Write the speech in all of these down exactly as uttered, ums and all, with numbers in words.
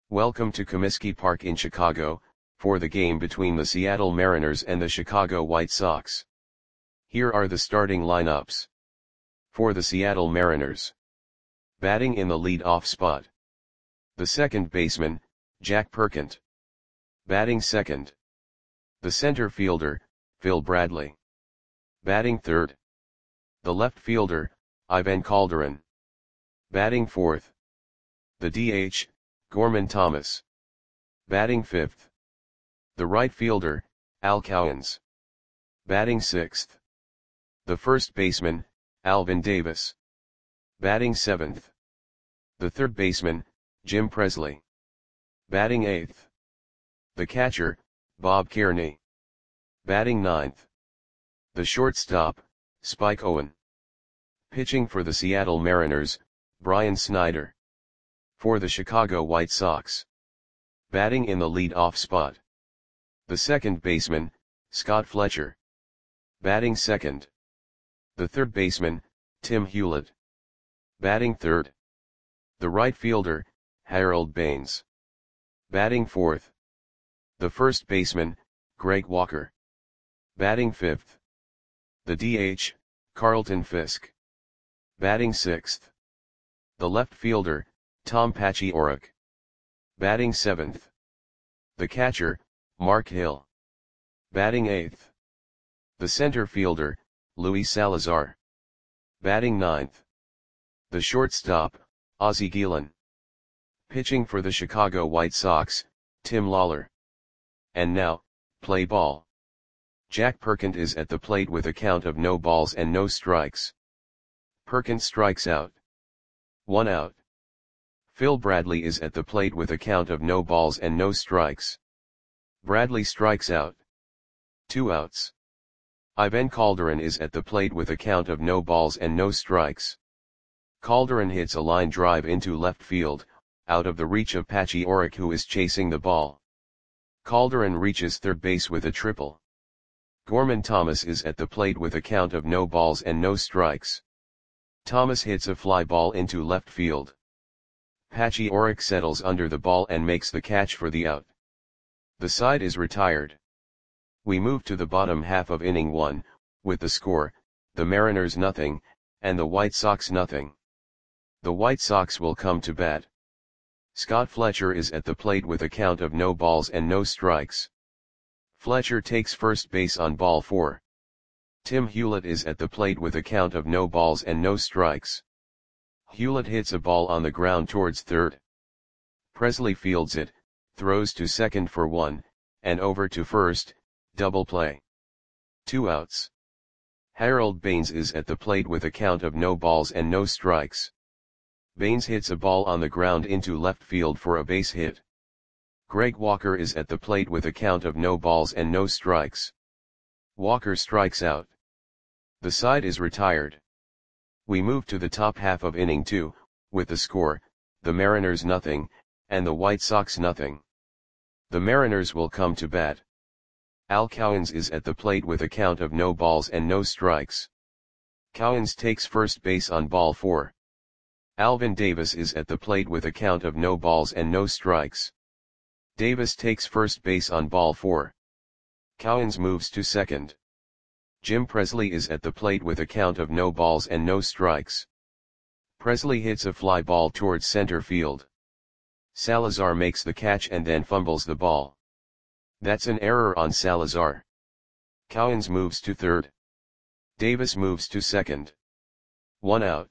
Welcome to Comiskey Park in Chicago, for the game between the Seattle Mariners and the Chicago White Sox. Here are the starting lineups. For the Seattle Mariners. Batting in the lead-off spot. The second baseman, Jack Perkent. Batting second. The center fielder, Phil Bradley. Batting third. The left fielder, Ivan Calderon. Batting fourth. The D H, Gorman Thomas. Batting fifth. The right fielder, Al Cowens. Batting sixth. The first baseman, Alvin Davis. Batting seventh. The third baseman, Jim Presley. Batting eighth. The catcher, Bob Kearney. Batting ninth. The shortstop, Spike Owen. Pitching for the Seattle Mariners, Brian Snyder. For the Chicago White Sox. Batting in the lead-off spot. The second baseman, Scott Fletcher. Batting second. The third baseman, Tim Hewlett. Batting third. The right fielder, Harold Baines. Batting fourth. The first baseman, Greg Walker. Batting fifth. The D H, Carlton Fisk. Batting sixth. The left fielder, Tom Paciorek. Batting seventh. The catcher, Mark Hill. Batting eighth. The center fielder, Luis Salazar. Batting ninth. The shortstop, Ozzie Guillen. Pitching for the Chicago White Sox, Tim Lawler. And now, play ball. Jack Perkent is at the plate with a count of no balls and no strikes. Perkent strikes out. One out. Phil Bradley is at the plate with a count of no balls and no strikes. Bradley strikes out. Two outs. Ivan Calderon is at the plate with a count of no balls and no strikes. Calderon hits a line drive into left field, out of the reach of Paciorek, who is chasing the ball. Calderon reaches third base with a triple. Gorman Thomas is at the plate with a count of no balls and no strikes. Thomas hits a fly ball into left field. Paciorek settles under the ball and makes the catch for the out. The side is retired. We move to the bottom half of inning one, with the score, the Mariners nothing, and the White Sox nothing. The White Sox will come to bat. Scott Fletcher is at the plate with a count of no balls and no strikes. Fletcher takes first base on ball four. Tim Hewlett is at the plate with a count of no balls and no strikes. Hewlett hits a ball on the ground towards third. Presley fields it, throws to second for one, and over to first, double play. Two outs. Harold Baines is at the plate with a count of no balls and no strikes. Baines hits a ball on the ground into left field for a base hit. Greg Walker is at the plate with a count of no balls and no strikes. Walker strikes out. The side is retired. We move to the top half of inning two, with the score, the Mariners nothing, and the White Sox nothing. The Mariners will come to bat. Al Cowens is at the plate with a count of no balls and no strikes. Cowens takes first base on ball four. Alvin Davis is at the plate with a count of no balls and no strikes. Davis takes first base on ball four. Cowens moves to second. Jim Presley is at the plate with a count of no balls and no strikes. Presley hits a fly ball towards center field. Salazar makes the catch and then fumbles the ball. That's an error on Salazar. Cowens moves to third. Davis moves to second. One out.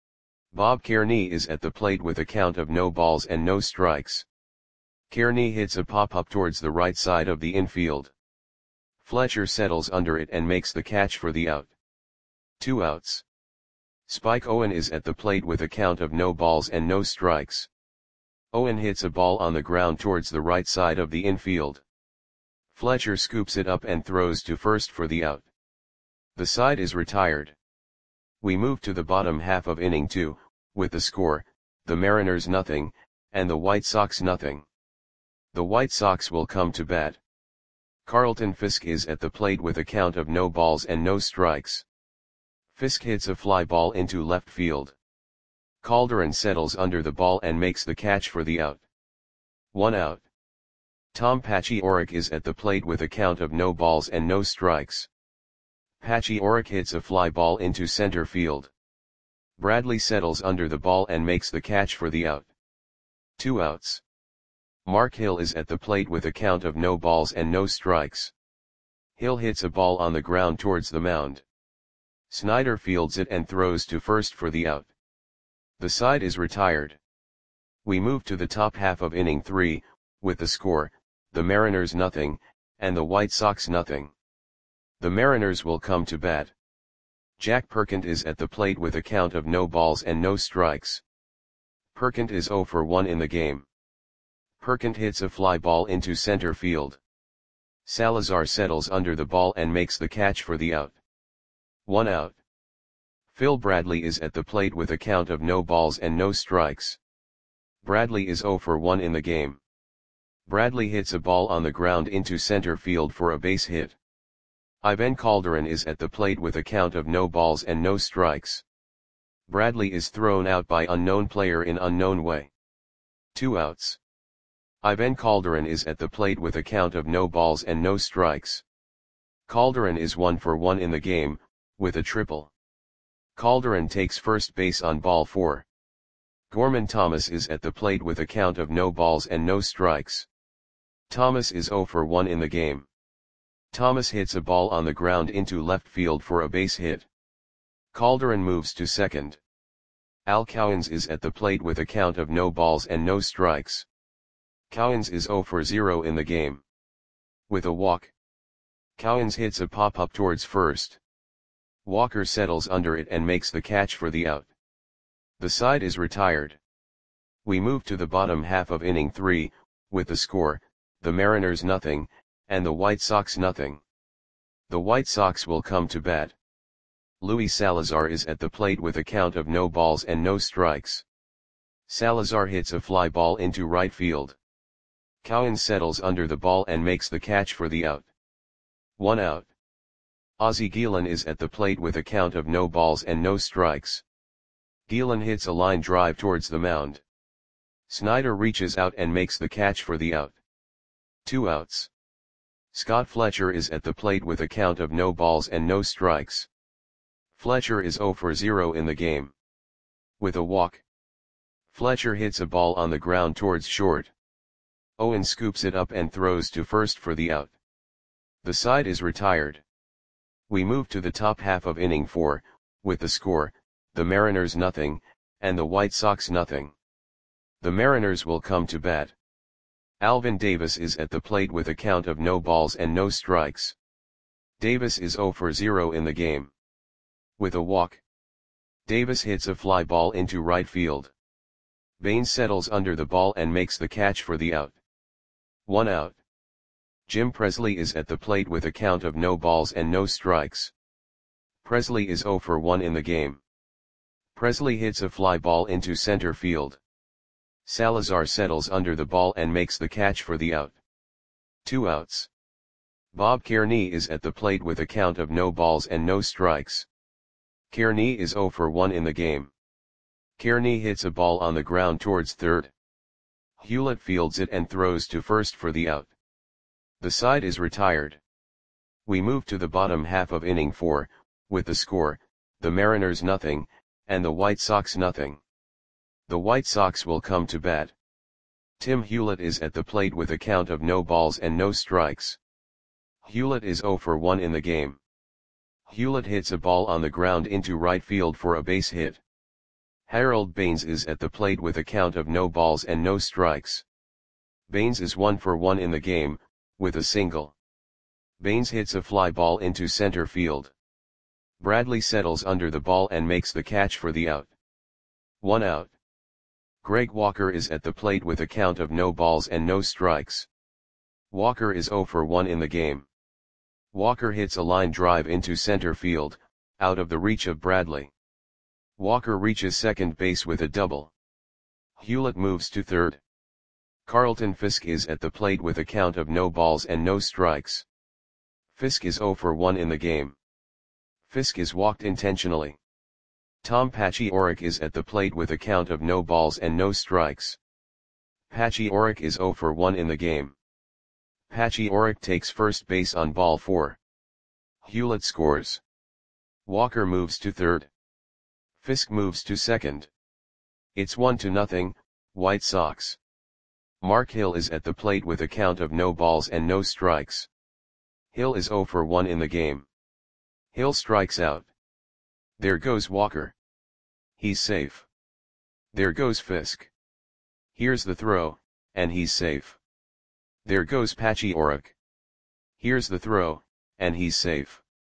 Bob Kearney is at the plate with a count of no balls and no strikes. Kearney hits a pop-up towards the right side of the infield. Fletcher settles under it and makes the catch for the out. Two outs. Spike Owen is at the plate with a count of no balls and no strikes. Owen hits a ball on the ground towards the right side of the infield. Fletcher scoops it up and throws to first for the out. The side is retired. We move to the bottom half of inning two, with the score, the Mariners nothing, and the White Sox nothing. The White Sox will come to bat. Carlton Fisk is at the plate with a count of no balls and no strikes. Fisk hits a fly ball into left field. Calderon settles under the ball and makes the catch for the out. one out. Tom Patchy Oric is at the plate with a count of no balls and no strikes. Patchy Oric hits a fly ball into center field. Bradley settles under the ball and makes the catch for the out. Two outs. Mark Hill is at the plate with a count of no balls and no strikes. Hill hits a ball on the ground towards the mound. Snyder fields it and throws to first for the out. The side is retired. We move to the top half of inning three, with the score, the Mariners nothing, and the White Sox nothing. The Mariners will come to bat. Jack Perkins is at the plate with a count of no balls and no strikes. Perkins is oh for one in the game. Perkins hits a fly ball into center field. Salazar settles under the ball and makes the catch for the out. One out. Phil Bradley is at the plate with a count of no balls and no strikes. Bradley is oh for one in the game. Bradley hits a ball on the ground into center field for a base hit. Ivan Calderon is at the plate with a count of no balls and no strikes. Bradley is thrown out by unknown player in unknown way. Two outs. Ivan Calderon is at the plate with a count of no balls and no strikes. Calderon is one for one in the game, with a triple. Calderon takes first base on ball four. Gorman Thomas is at the plate with a count of no balls and no strikes. Thomas is oh for one in the game. Thomas hits a ball on the ground into left field for a base hit. Calderon moves to second. Al Cowens is at the plate with a count of no balls and no strikes. Cowens is oh for zero in the game. With a walk. Cowens hits a pop-up towards first. Walker settles under it and makes the catch for the out. The side is retired. We move to the bottom half of inning three, with the score, the Mariners nothing, and the White Sox nothing. The White Sox will come to bat. Luis Salazar is at the plate with a count of no balls and no strikes. Salazar hits a fly ball into right field. Cowens settles under the ball and makes the catch for the out. One out. Ozzie Guillen is at the plate with a count of no balls and no strikes. Guillen hits a line drive towards the mound. Snyder reaches out and makes the catch for the out. Two outs. Scott Fletcher is at the plate with a count of no balls and no strikes. Fletcher is oh for zero in the game. With a walk. Fletcher hits a ball on the ground towards short. Owen scoops it up and throws to first for the out. The side is retired. We move to the top half of inning four, with the score, the Mariners nothing, and the White Sox nothing. The Mariners will come to bat. Alvin Davis is at the plate with a count of no balls and no strikes. Davis is oh for zero in the game. With a walk. Davis hits a fly ball into right field. Baines settles under the ball and makes the catch for the out. One out. Jim Presley is at the plate with a count of no balls and no strikes. Presley is oh for one in the game. Presley hits a fly ball into center field. Salazar settles under the ball and makes the catch for the out. Two outs. Bob Kearney is at the plate with a count of no balls and no strikes. Kearney is oh for one in the game. Kearney hits a ball on the ground towards third. Hewlett fields it and throws to first for the out. The side is retired. We move to the bottom half of inning four, with the score, the Mariners nothing, and the White Sox nothing. The White Sox will come to bat. Tim Hewlett is at the plate with a count of no balls and no strikes. Hewlett is oh for one in the game. Hewlett hits a ball on the ground into right field for a base hit. Harold Baines is at the plate with a count of no balls and no strikes. Baines is one for one in the game, with a single. Baines hits a fly ball into center field. Bradley settles under the ball and makes the catch for the out. One out. Greg Walker is at the plate with a count of no balls and no strikes. Walker is oh for one in the game. Walker hits a line drive into center field, out of the reach of Bradley. Walker reaches second base with a double. Hewlett moves to third. Carlton Fisk is at the plate with a count of no balls and no strikes. Fisk is oh for one in the game. Fisk is walked intentionally. Tom Patchy Oric is at the plate with a count of no balls and no strikes. Patchy Oric is zero for one in the game. Patchy Oric takes first base on ball four. Hewlett scores. Walker moves to third. Fisk moves to second. It's one to nothing, White Sox. Mark Hill is at the plate with a count of no balls and no strikes. Hill is zero for one in the game. Hill strikes out. There goes Walker. He's safe. There goes Fisk. Here's the throw, and he's safe. There goes Patchy Oric. Here's the throw, and he's safe.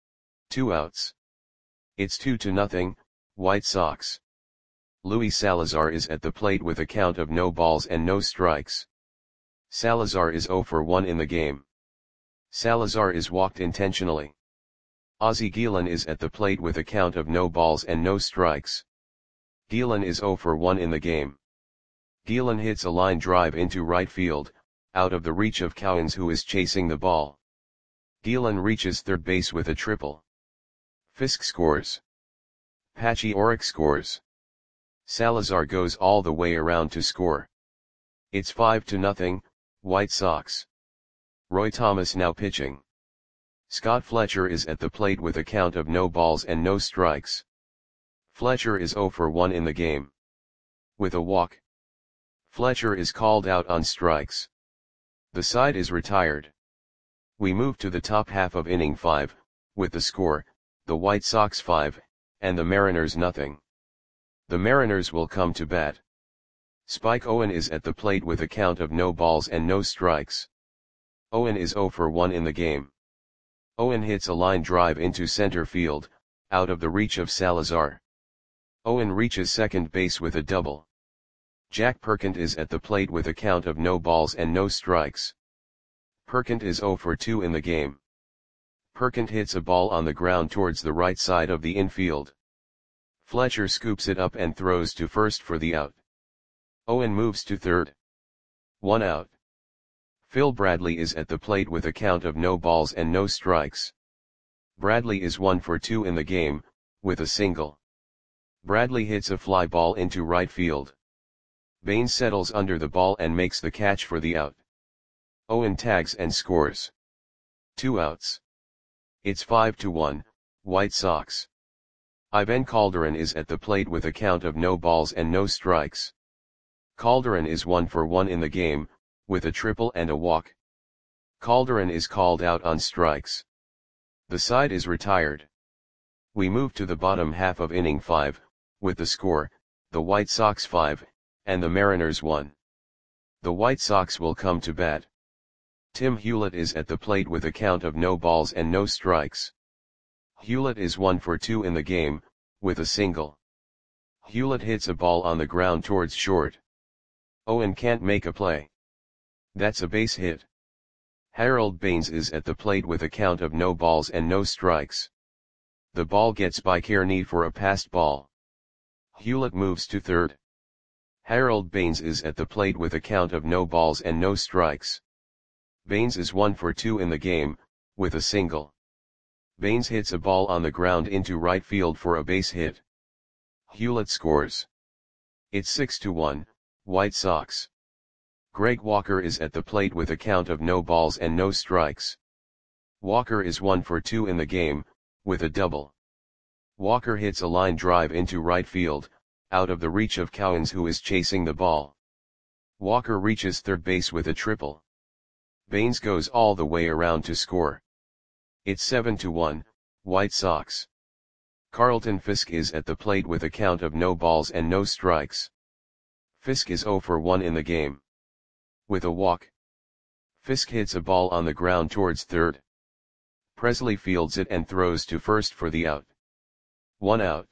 Two outs. It's two to nothing, White Sox. Luis Salazar is at the plate with a count of no balls and no strikes. Salazar is zero for one in the game. Salazar is walked intentionally. Ozzie Guillen is at the plate with a count of no balls and no strikes. Guillen is zero for one in the game. Guillen hits a line drive into right field, out of the reach of Cowens, who is chasing the ball. Guillen reaches third base with a triple. Fisk scores. Patchy Oric scores. Salazar goes all the way around to score. It's five to nothing, White Sox. Roy Thomas now pitching. Scott Fletcher is at the plate with a count of no balls and no strikes. Fletcher is zero for one in the game. With a walk. Fletcher is called out on strikes. The side is retired. We move to the top half of inning five, with the score, the White Sox five, and the Mariners nothing. The Mariners will come to bat. Spike Owen is at the plate with a count of no balls and no strikes. Owen is zero for one in the game. Owen hits a line drive into center field, out of the reach of Salazar. Owen reaches second base with a double. Jack Perkins is at the plate with a count of no balls and no strikes. Perkins is zero for two in the game. Perkins hits a ball on the ground towards the right side of the infield. Fletcher scoops it up and throws to first for the out. Owen moves to third. One out. Phil Bradley is at the plate with a count of no balls and no strikes. Bradley is one for two in the game, with a single. Bradley hits a fly ball into right field. Baines settles under the ball and makes the catch for the out. Owen tags and scores. Two outs. It's five to one, White Sox. Ivan Calderon is at the plate with a count of no balls and no strikes. Calderon is one for one in the game, with a triple and a walk. Calderon is called out on strikes. The side is retired. We move to the bottom half of inning five, with the score, the White Sox five, and the Mariners one. The White Sox will come to bat. Tim Hewlett is at the plate with a count of no balls and no strikes. Hewlett is one for two in the game, with a single. Hewlett hits a ball on the ground towards short. Owen can't make a play. That's a base hit. Harold Baines is at the plate with a count of no balls and no strikes. The ball gets by Kearney for a passed ball. Hewlett moves to third. Harold Baines is at the plate with a count of no balls and no strikes. Baines is one for two in the game, with a single. Baines hits a ball on the ground into right field for a base hit. Hewlett scores. It's six to one, White Sox. Greg Walker is at the plate with a count of no balls and no strikes. Walker is one for two in the game, with a double. Walker hits a line drive into right field, out of the reach of Cowens, who is chasing the ball. Walker reaches third base with a triple. Baines goes all the way around to score. It's seven to one, White Sox. Carlton Fisk is at the plate with a count of no balls and no strikes. Fisk is zero for one in the game. With a walk. Fisk hits a ball on the ground towards third. Presley fields it and throws to first for the out. One out.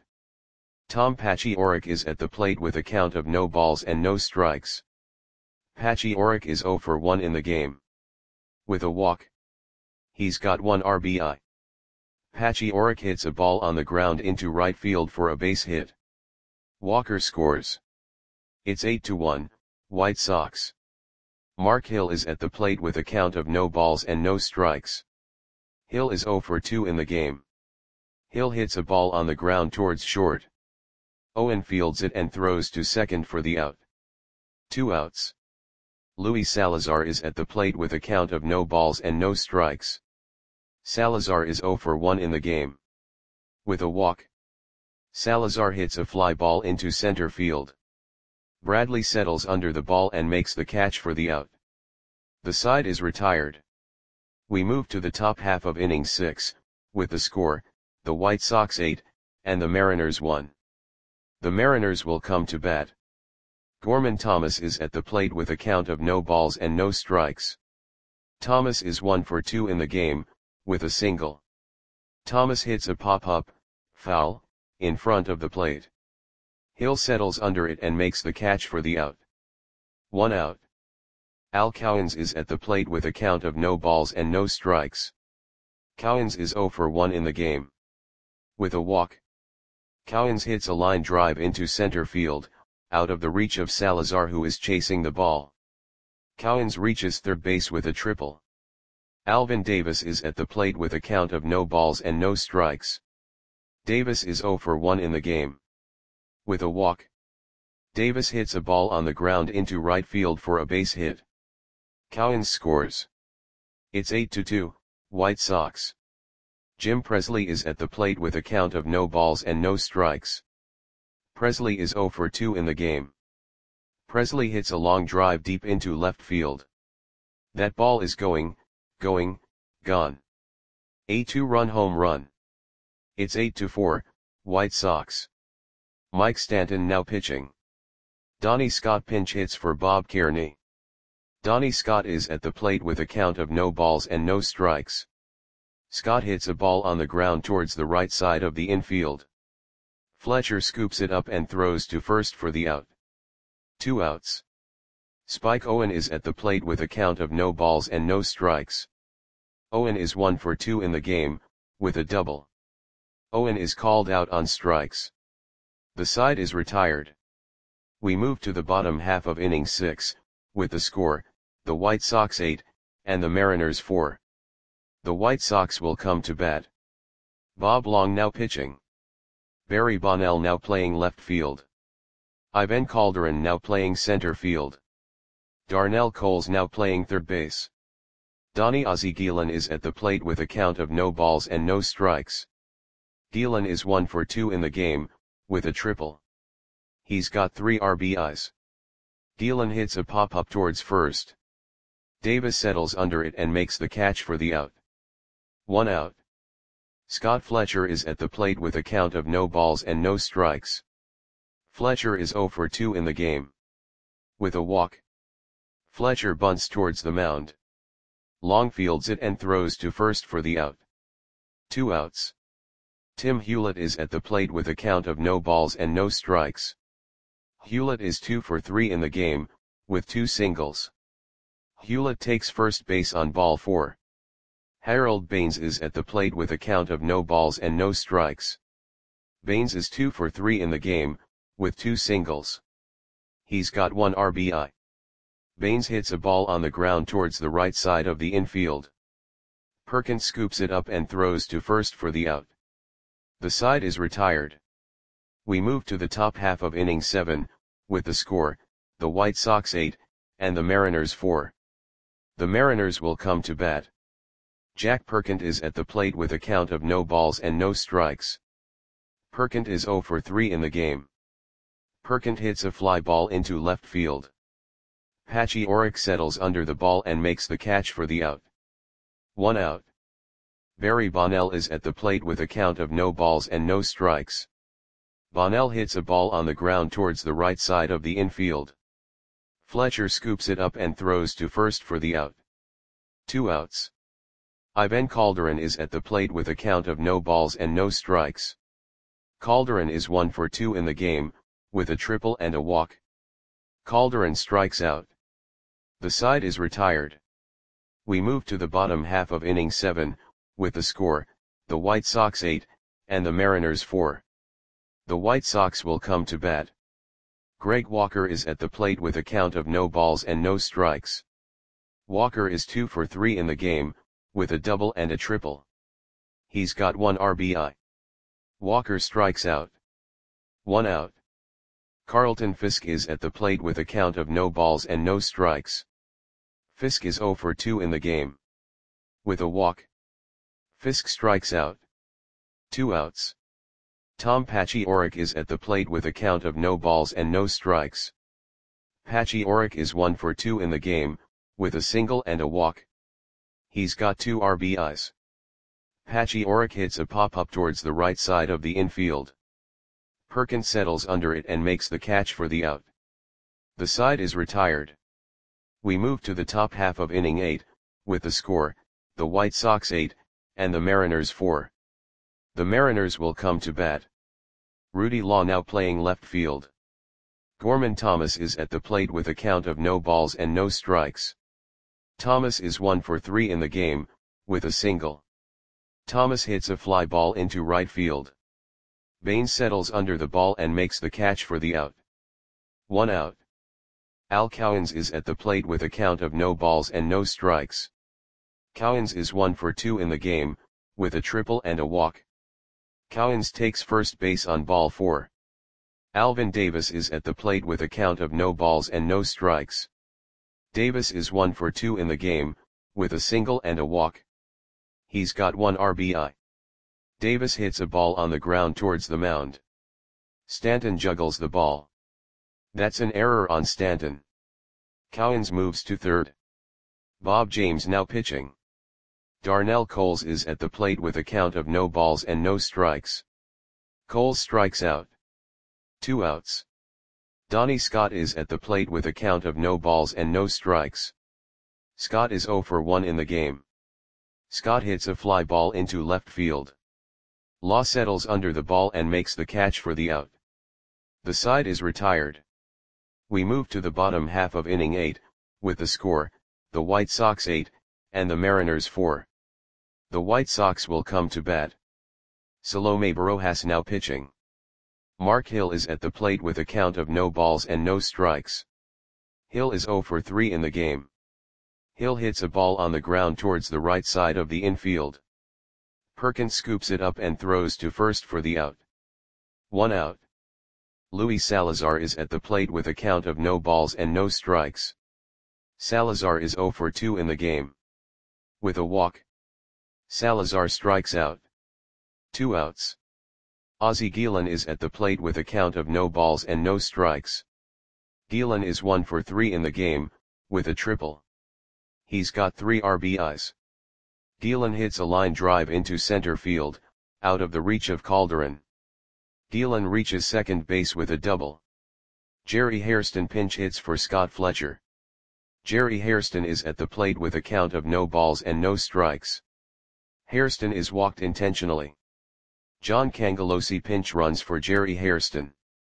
Tom Patchy Oric is at the plate with a count of no balls and no strikes. Patchy Oric is zero for one in the game. With a walk. He's got one R B I. Patchy Oric hits a ball on the ground into right field for a base hit. Walker scores. It's eight to one, White Sox. Mark Hill is at the plate with a count of no balls and no strikes. Hill is zero for two in the game. Hill hits a ball on the ground towards short. Owen fields it and throws to second for the out. Two outs. Luis Salazar is at the plate with a count of no balls and no strikes. Salazar is zero for one in the game. With a walk, Salazar hits a fly ball into center field. Bradley settles under the ball and makes the catch for the out. The side is retired. We move to the top half of inning six, with the score, the White Sox eight, and the Mariners one. The Mariners will come to bat. Gorman Thomas is at the plate with a count of no balls and no strikes. Thomas is one for two in the game, with a single. Thomas hits a pop-up, foul, in front of the plate. Hill settles under it and makes the catch for the out. One out. Al Cowens is at the plate with a count of no balls and no strikes. Cowens is zero for one in the game. With a walk, Cowens hits a line drive into center field, out of the reach of Salazar, who is chasing the ball. Cowens reaches third base with a triple. Alvin Davis is at the plate with a count of no balls and no strikes. Davis is zero for one in the game. With a walk, Davis hits a ball on the ground into right field for a base hit. Cowens scores. It's eight to two, White Sox. Jim Presley is at the plate with a count of no balls and no strikes. Presley is zero for two in the game. Presley hits a long drive deep into left field. That ball is going, going, gone. A two-run home run. It's eight to four, White Sox. Mike Stanton now pitching. Donnie Scott pinch hits for Bob Kearney. Donnie Scott is at the plate with a count of no balls and no strikes. Scott hits a ball on the ground towards the right side of the infield. Fletcher scoops it up and throws to first for the out. Two outs. Spike Owen is at the plate with a count of no balls and no strikes. Owen is one for two in the game, with a double. Owen is called out on strikes. The side is retired. We move to the bottom half of inning six, with the score, the White Sox eight, and the Mariners four. The White Sox will come to bat. Bob Long now pitching. Barry Bonnell now playing left field. Ivan Calderon now playing center field. Darnell Coles now playing third base. Donnie Ozzie Guillen is at the plate with a count of no balls and no strikes. Guillen is one for two in the game, with a triple. He's got three R B Is. Guillen hits a pop-up towards first. Davis settles under it and makes the catch for the out. One out. Scott Fletcher is at the plate with a count of no balls and no strikes. Fletcher is zero for two in the game. With a walk, Fletcher bunts towards the mound. Long fields it and throws to first for the out. Two outs. Tim Hewlett is at the plate with a count of no balls and no strikes. Hewlett is two for three in the game, with two singles. Hewlett takes first base on ball four. Harold Baines is at the plate with a count of no balls and no strikes. Baines is two for three in the game, with two singles. He's got one R B I. Baines hits a ball on the ground towards the right side of the infield. Perkins scoops it up and throws to first for the out. The side is retired. We move to the top half of inning seven, with the score, the White Sox eight, and the Mariners four. The Mariners will come to bat. Jack Perkins is at the plate with a count of no balls and no strikes. Perkins is zero for three in the game. Perkins hits a fly ball into left field. Patchy Orrick settles under the ball and makes the catch for the out. One out. Barry Bonnell is at the plate with a count of no balls and no strikes. Bonnell hits a ball on the ground towards the right side of the infield. Fletcher scoops it up and throws to first for the out. Two outs. Ivan Calderon is at the plate with a count of no balls and no strikes. Calderon is one for two in the game, with a triple and a walk. Calderon strikes out. The side is retired. We move to the bottom half of inning seven, with the score, the White Sox eight, and the Mariners four. The White Sox will come to bat. Greg Walker is at the plate with a count of no balls and no strikes. Walker is two for three in the game, with a double and a triple. He's got one R B I. Walker strikes out. One out. Carlton Fisk is at the plate with a count of no balls and no strikes. Fisk is zero for two in the game. With a walk, Fisk strikes out. Two outs. Tom Pachioric is at the plate with a count of no balls and no strikes. Pachioric is one for two in the game, with a single and a walk. He's got two R B Is. Pachioric hits a pop-up towards the right side of the infield. Perkins settles under it and makes the catch for the out. The side is retired. We move to the top half of inning eight, with the score, the White Sox eight, and the Mariners four. The Mariners will come to bat. Rudy Law now playing left field. Gorman Thomas is at the plate with a count of no balls and no strikes. Thomas is one for three in the game, with a single. Thomas hits a fly ball into right field. Baines settles under the ball and makes the catch for the out. One out. Al Cowens is at the plate with a count of no balls and no strikes. Cowens is one for two in the game, with a triple and a walk. Cowens takes first base on ball four. Alvin Davis is at the plate with a count of no balls and no strikes. Davis is one for two in the game, with a single and a walk. He's got one R B I. Davis hits a ball on the ground towards the mound. Stanton juggles the ball. That's an error on Stanton. Cowens moves to third. Bob James now pitching. Darnell Coles is at the plate with a count of no balls and no strikes. Coles strikes out. Two outs. Donnie Scott is at the plate with a count of no balls and no strikes. Scott is zero for one in the game. Scott hits a fly ball into left field. Law settles under the ball and makes the catch for the out. The side is retired. We move to the bottom half of inning eight, with the score, the White Sox eight, and the Mariners four. The White Sox will come to bat. Salome Barojas now pitching. Mark Hill is at the plate with a count of no balls and no strikes. Hill is zero for three in the game. Hill hits a ball on the ground towards the right side of the infield. Perkins scoops it up and throws to first for the out. One out. Luis Salazar is at the plate with a count of no balls and no strikes. Salazar is zero for two in the game. With a walk, Salazar strikes out. Two outs. Ozzie Guillen is at the plate with a count of no balls and no strikes. Guillen is one for three in the game, with a triple. He's got three R B Is. Guillen hits a line drive into center field, out of the reach of Calderon. Guillen reaches second base with a double. Jerry Hairston pinch hits for Scott Fletcher. Jerry Hairston is at the plate with a count of no balls and no strikes. Hairston is walked intentionally. John Cangelosi pinch runs for Jerry Hairston.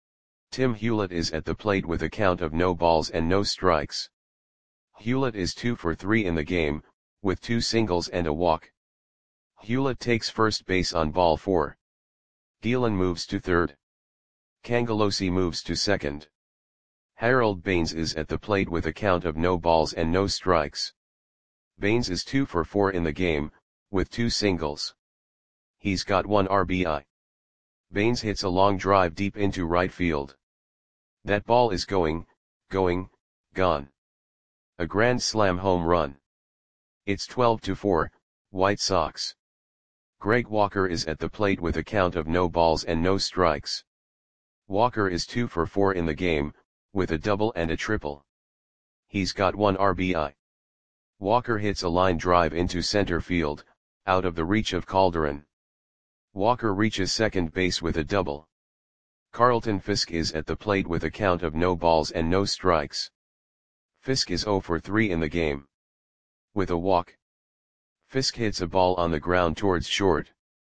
Tim Hewlett is at the plate with a count of no balls and no strikes. Hewlett is two for three in the game, with two singles and a walk. Hewlett takes first base on ball four. Guillen moves to third. Cangelosi moves to second. Harold Baines is at the plate with a count of no balls and no strikes. Baines is two for four in the game, with two singles. He's got one R B I. Baines hits a long drive deep into right field. That ball is going, going, gone. A grand slam home run. It's twelve to four, White Sox. Greg Walker is at the plate with a count of no balls and no strikes. Walker is two for four in the game, with a double and a triple. He's got one R B I. Walker hits a line drive into center field, out of the reach of Calderon. Walker reaches second base with a double. Carlton Fisk is at the plate with a count of no balls and no strikes. Fisk is zero for three in the game. With a walk, Fisk hits a ball on the ground towards short.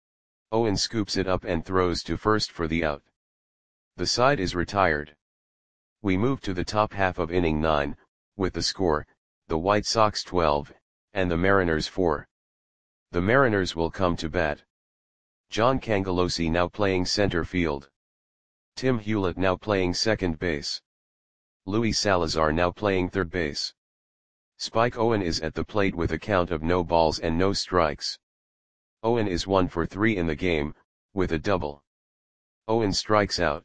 Owen scoops it up and throws to first for the out. The side is retired. We move to the top half of inning nine, with the score, the White Sox twelve, and the Mariners four. The Mariners will come to bat. John Cangelosi now playing center field. Tim Hewlett now playing second base. Luis Salazar now playing third base. Spike Owen is at the plate with a count of no balls and no strikes. Owen is one for three in the game, with a double. Owen strikes out.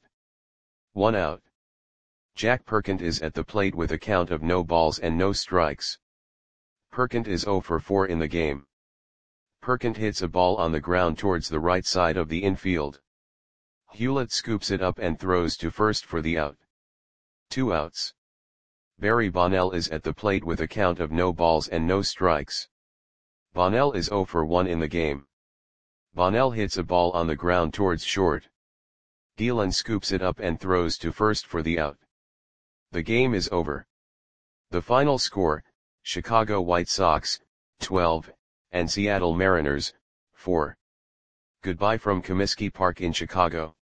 One out. Jack Perkins is at the plate with a count of no balls and no strikes. Perkins is zero for four in the game. Perkins hits a ball on the ground towards the right side of the infield. Hewlett scoops it up and throws to first for the out. Two outs. Barry Bonnell is at the plate with a count of no balls and no strikes. Bonnell is zero for one in the game. Bonnell hits a ball on the ground towards short. Gielan scoops it up and throws to first for the out. The game is over. The final score, Chicago White Sox, twelve, and Seattle Mariners, four. Goodbye from Comiskey Park in Chicago.